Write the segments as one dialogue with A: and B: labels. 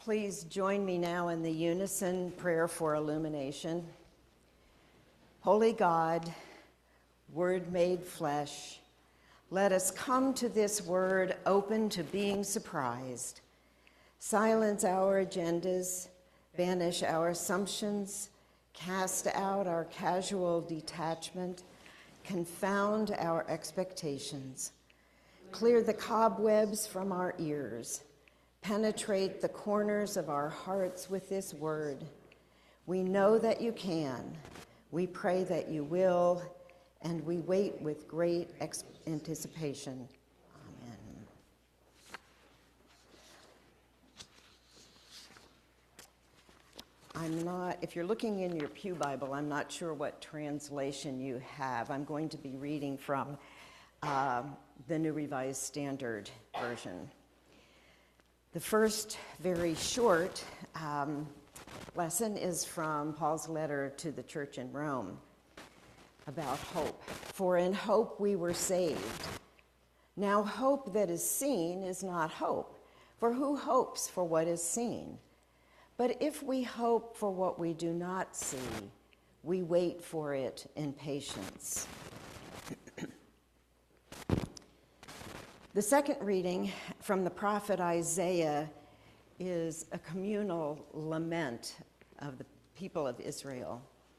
A: Please join me now in the unison prayer for illumination. Holy God, Word made flesh, let us come to this word open to being surprised. Silence our agendas, banish our assumptions, cast out our casual detachment, confound our expectations. Clear the cobwebs from our ears. Penetrate the corners of our hearts with this word. We know that you can. We pray that you will, and we wait with great anticipation. Amen. If you're looking in your pew Bible, I'm not sure what translation you have. I'm going to be reading from the New Revised Standard Version. The first very short lesson is from Paul's letter to the church in Rome about hope. For in hope we were saved. Now hope that is seen is not hope, for who hopes for what is seen? But if we hope for what we do not see, we wait for it in patience. The second reading from the prophet Isaiah is a communal lament of the people of Israel.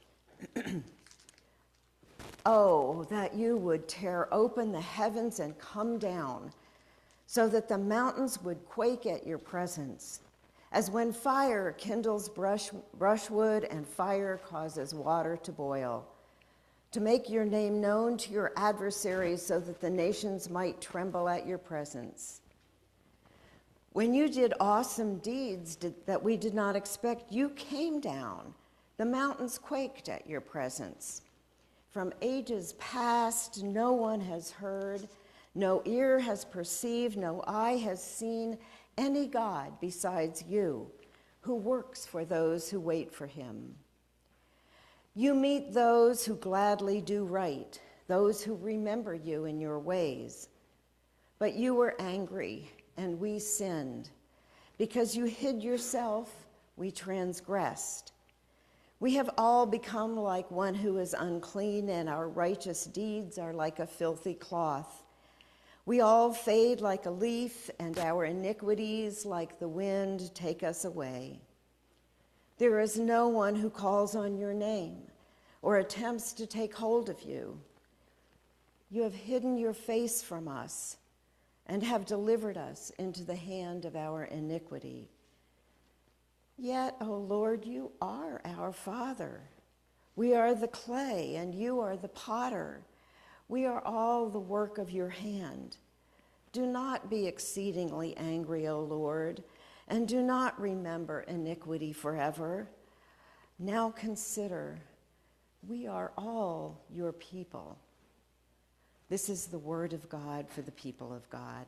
A: Oh, that you would tear open the heavens and come down, so that the mountains would quake at your presence, as when fire kindles brushwood and fire causes water to boil, to make your name known to your adversaries so that the nations might tremble at your presence. When you did awesome deeds that we did not expect, you came down. The mountains quaked at your presence. From ages past, no one has heard, no ear has perceived, no eye has seen any God besides you, who works for those who wait for him. You meet those who gladly do right, those who remember you in your ways. But you were angry, and we sinned. Because you hid yourself, we transgressed. We have all become like one who is unclean, and our righteous deeds are like a filthy cloth. We all fade like a leaf, and our iniquities, like the wind, take us away. There is no one who calls on your name or attempts to take hold of you. You have hidden your face from us and have delivered us into the hand of our iniquity. Yet, O Lord, you are our Father. We are the clay, and you are the potter. We are all the work of your hand. Do not be exceedingly angry, O Lord, and do not remember iniquity forever. Now consider, we are all your people. This is the word of God for the people of God.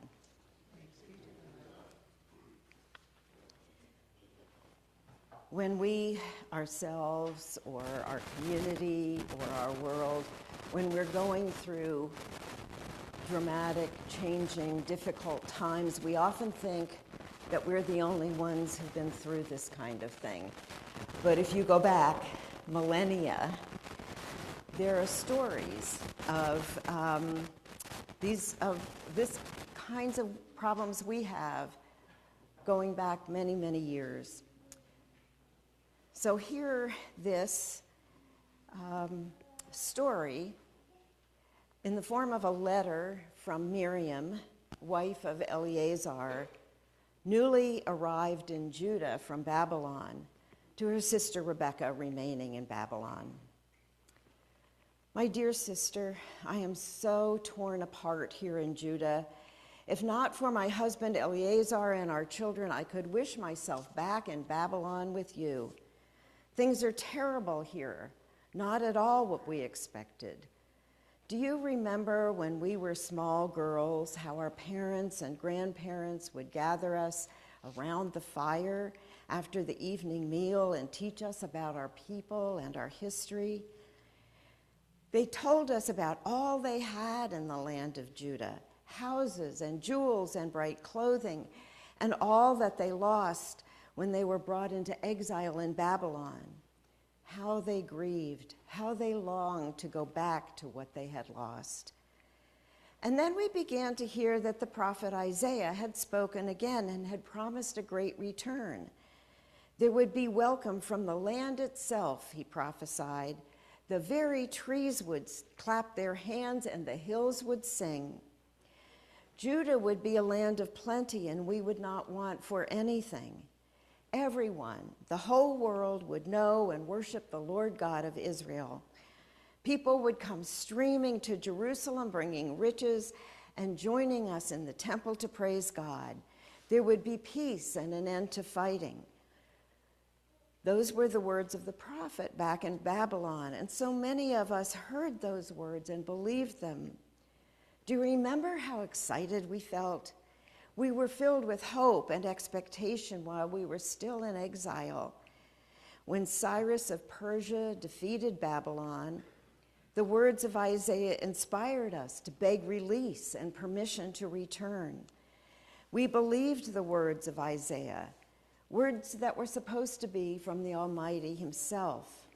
A: When we ourselves or our community or our world, when we're going through dramatic, changing, difficult times, we often think that we're the only ones who've been through this kind of thing. But if you go back millennia, there are stories of this kinds of problems we have going back many, many years. So hear this story in the form of a letter from Miriam, wife of Eleazar, newly arrived in Judah from Babylon, to her sister Rebecca remaining in Babylon. My dear sister, I am so torn apart here in Judah. If not for my husband Eleazar and our children, I could wish myself back in Babylon with you. Things are terrible here, not at all what we expected. Do you remember when we were small girls, how our parents and grandparents would gather us around the fire after the evening meal and teach us about our people and our history? They told us about all they had in the land of Judah, houses and jewels and bright clothing, and all that they lost when they were brought into exile in Babylon. How they grieved, how they longed to go back to what they had lost. And then we began to hear that the prophet Isaiah had spoken again and had promised a great return. There would be welcome from the land itself, he prophesied. The very trees would clap their hands and the hills would sing. Judah would be a land of plenty and we would not want for anything. Everyone, the whole world, would know and worship the Lord God of Israel. People would come streaming to Jerusalem, bringing riches and joining us in the temple to praise God. There would be peace and an end to fighting. Those were the words of the prophet back in Babylon, and so many of us heard those words and believed them. Do you remember how excited we felt? We were filled with hope and expectation while we were still in exile. When Cyrus of Persia defeated Babylon, the words of Isaiah inspired us to beg release and permission to return. We believed the words of Isaiah, words that were supposed to be from the Almighty himself.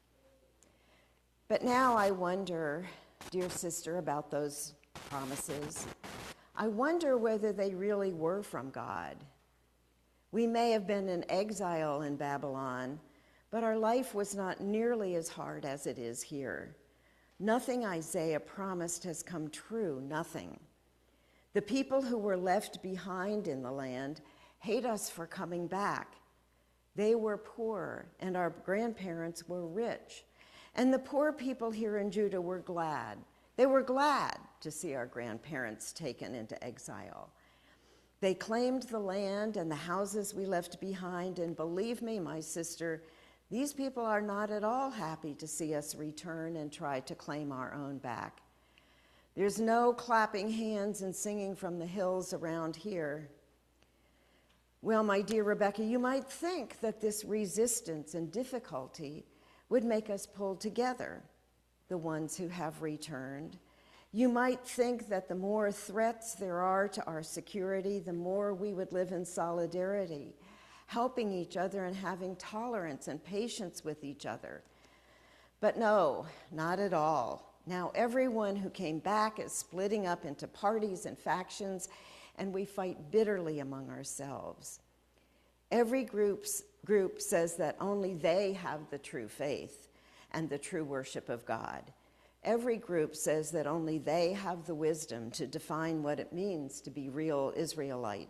A: But now I wonder, dear sister, about those promises. I wonder whether they really were from God. We may have been in exile in Babylon, but our life was not nearly as hard as it is here. Nothing Isaiah promised has come true, nothing. The people who were left behind in the land hate us for coming back. They were poor, and our grandparents were rich. And the poor people here in Judah were glad. They were glad to see our grandparents taken into exile. They claimed the land and the houses we left behind, and believe me, my sister, these people are not at all happy to see us return and try to claim our own back. There's no clapping hands and singing from the hills around here. Well, my dear Rebecca, you might think that this resistance and difficulty would make us pull together, the ones who have returned. You might think that the more threats there are to our security, the more we would live in solidarity, helping each other and having tolerance and patience with each other. But no, not at all. Now everyone who came back is splitting up into parties and factions, and we fight bitterly among ourselves. Every group says that only they have the true faith and the true worship of God. Every group says that only they have the wisdom to define what it means to be real Israelites.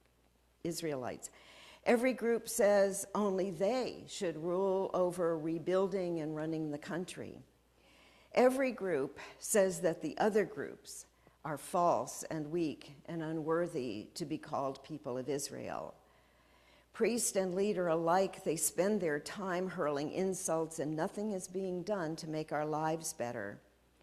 A: Every group says only they should rule over rebuilding and running the country. Every group says that the other groups are false and weak and unworthy to be called people of Israel. Priest and leader alike, they spend their time hurling insults, and nothing is being done to make our lives better.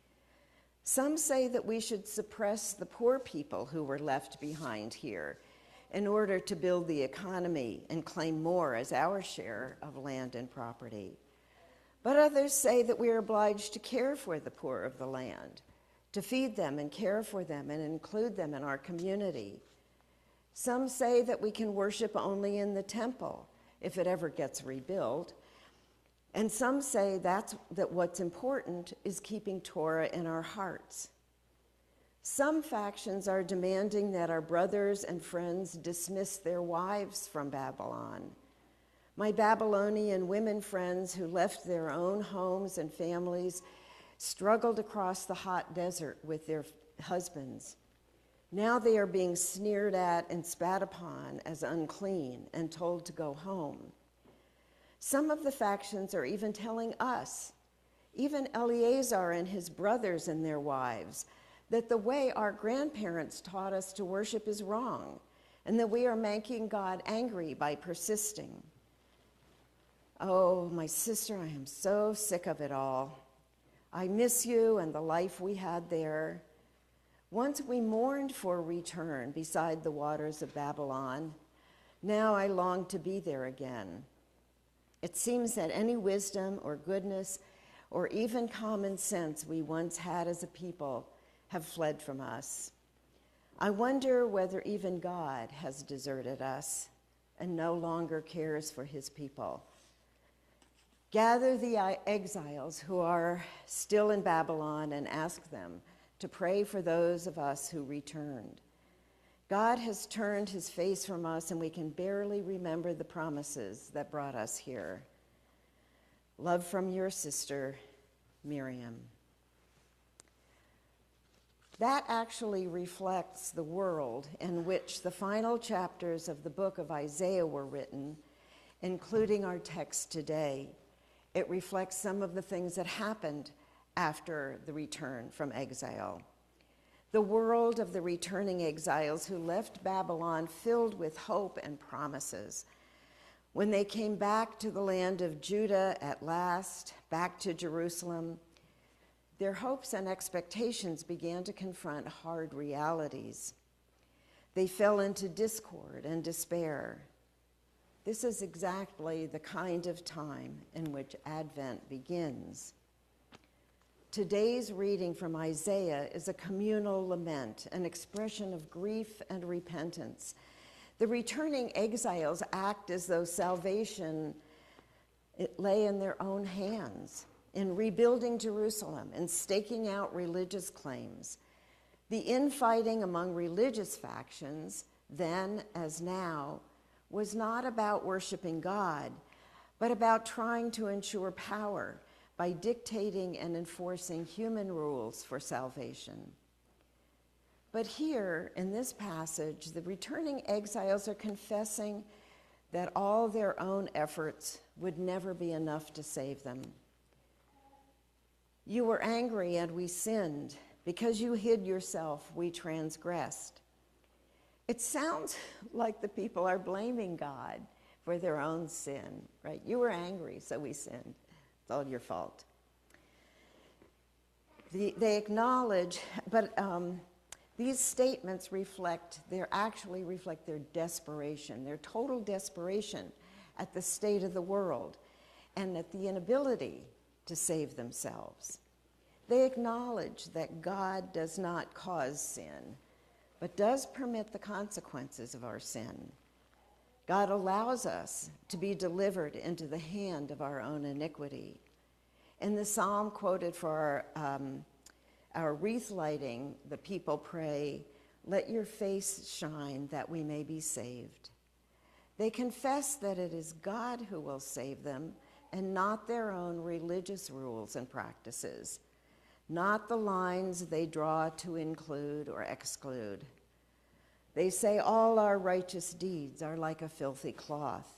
A: Some say that we should suppress the poor people who were left behind here in order to build the economy and claim more as our share of land and property. But others say that we are obliged to care for the poor of the land, to feed them and care for them and include them in our community. Some say that we can worship only in the temple if it ever gets rebuilt. And some say that what's important is keeping Torah in our hearts. Some factions are demanding that our brothers and friends dismiss their wives from Babylon. My Babylonian women friends who left their own homes and families struggled across the hot desert with their husbands. Now they are being sneered at and spat upon as unclean and told to go home. Some of the factions are even telling us, even Eleazar and his brothers and their wives, that the way our grandparents taught us to worship is wrong, and that we are making God angry by persisting. Oh, my sister, I am so sick of it all. I miss you and the life we had there. Once we mourned for return beside the waters of Babylon. Now I long to be there again. It seems that any wisdom or goodness or even common sense we once had as a people have fled from us. I wonder whether even God has deserted us. and no longer cares for his people. Gather the exiles who are still in Babylon and ask them to pray for those of us who returned. God has turned his face from us, and we can barely remember the promises that brought us here. Love from your sister, Miriam. That actually reflects the world in which the final chapters of the book of Isaiah were written, including our text today. It reflects some of the things that happened after the return from exile. The world of the returning exiles who left Babylon filled with hope and promises. When they came back to the land of Judah at last, back to Jerusalem, their hopes and expectations began to confront hard realities. They fell into discord and despair. This is exactly the kind of time in which Advent begins. Today's reading from Isaiah is a communal lament, an expression of grief and repentance. The returning exiles act as though salvation lay in their own hands, in rebuilding Jerusalem and staking out religious claims. The infighting among religious factions, then as now, was not about worshiping God, but about trying to ensure power by dictating and enforcing human rules for salvation. But here, in this passage, the returning exiles are confessing that all their own efforts would never be enough to save them. You were angry and we sinned. Because you hid yourself, we transgressed. It sounds like the people are blaming God for their own sin, right? You were angry, so we sinned. It's all your fault. They acknowledge, but these statements actually reflect their desperation, their total desperation at the state of the world and at the inability to save themselves. They acknowledge that God does not cause sin, but does permit the consequences of our sin. God allows us to be delivered into the hand of our own iniquity. In the psalm quoted for our wreath lighting, the people pray, "Let your face shine that we may be saved." They confess that it is God who will save them and not their own religious rules and practices, not the lines they draw to include or exclude. They say all our righteous deeds are like a filthy cloth.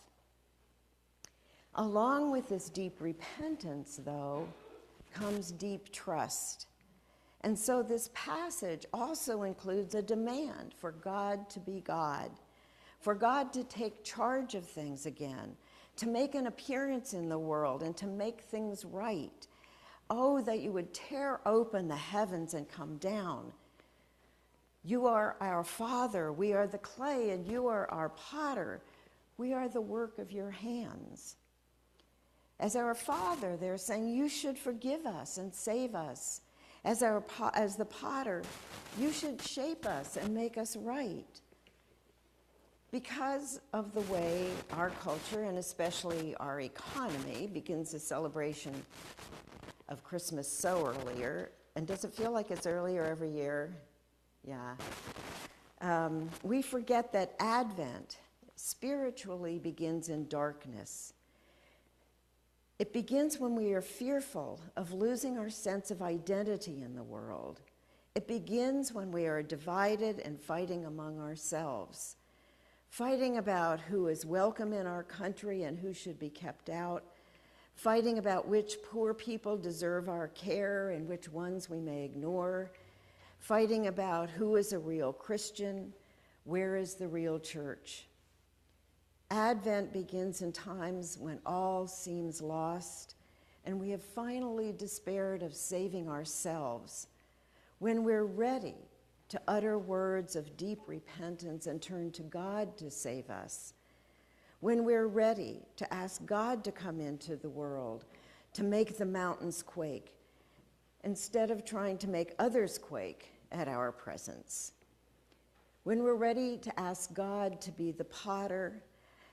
A: Along with this deep repentance, though, comes deep trust. And so this passage also includes a demand for God to be God, for God to take charge of things again, to make an appearance in the world and to make things right. Oh, that you would tear open the heavens and come down. You are our Father, we are the clay, and you are our potter. We are the work of your hands. As our Father, they're saying, you should forgive us and save us. As the potter, you should shape us and make us right. Because of the way our culture, and especially our economy, begins the celebration of Christmas so earlier, and does it feel like it's earlier every year? Yeah. We forget that Advent spiritually begins in darkness. It begins when we are fearful of losing our sense of identity in the world. It begins when we are divided and fighting among ourselves, fighting about who is welcome in our country and who should be kept out, fighting about which poor people deserve our care and which ones we may ignore, fighting about who is a real Christian, where is the real church. Advent begins in times when all seems lost and we have finally despaired of saving ourselves, when we're ready to utter words of deep repentance and turn to God to save us, when we're ready to ask God to come into the world, to make the mountains quake, instead of trying to make others quake at our presence, when we're ready to ask God to be the potter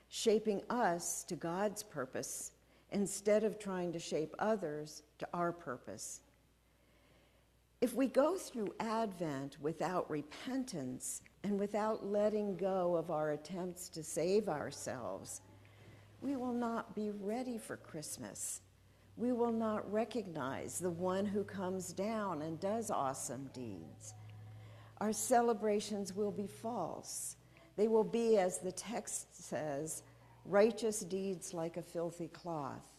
A: shaping us to God's purpose instead of trying to shape others to our purpose. If we go through Advent without repentance and without letting go of our attempts to save ourselves, we will not be ready for Christmas. We will not recognize the one who comes down and does awesome deeds. Our celebrations will be false. They will be, as the text says, righteous deeds like a filthy cloth.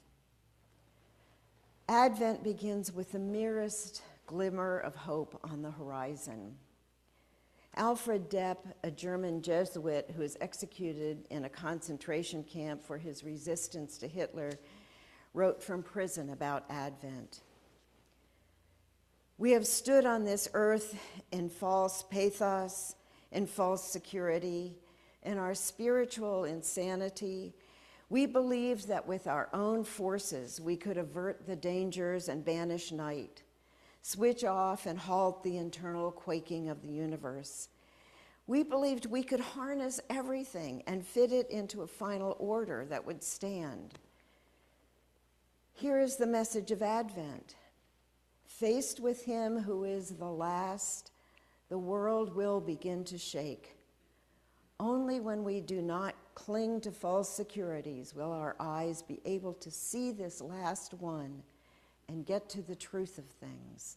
A: Advent begins with the merest glimmer of hope on the horizon. Alfred Depp, a German Jesuit who was executed in a concentration camp for his resistance to Hitler, wrote from prison about Advent. We have stood on this earth in false pathos, in false security, in our spiritual insanity. We believed that with our own forces we could avert the dangers and banish night, switch off and halt the internal quaking of the universe. We believed we could harness everything and fit it into a final order that would stand. Here is the message of Advent. Faced with him who is the last, the world will begin to shake. Only when we do not cling to false securities will our eyes be able to see this last one and get to the truth of things.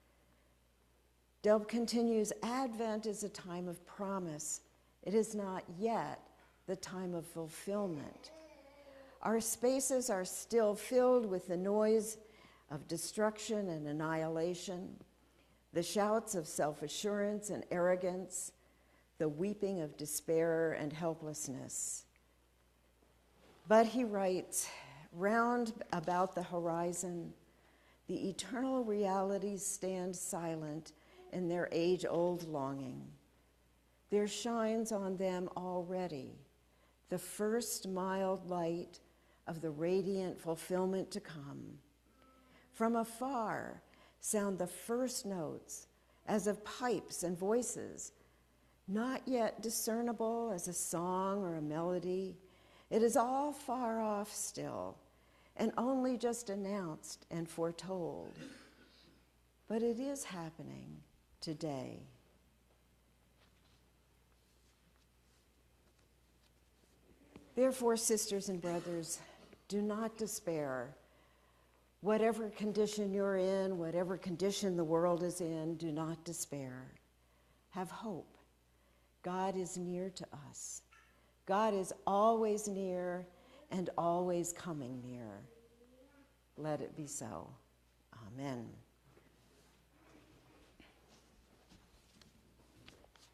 A: Delp continues, Advent is a time of promise. It is not yet the time of fulfillment. Our spaces are still filled with the noise of destruction and annihilation, the shouts of self-assurance and arrogance, the weeping of despair and helplessness. But he writes, round about the horizon, the eternal realities stand silent in their age-old longing. There shines on them already the first mild light of the radiant fulfillment to come. From afar sound the first notes as of pipes and voices, not yet discernible as a song or a melody. It is all far off still, and only just announced and foretold. But it is happening today. Therefore, sisters and brothers, do not despair. Whatever condition you're in, whatever condition the world is in, do not despair. Have hope. God is near to us. God is always near and always coming near. Let it be so. Amen.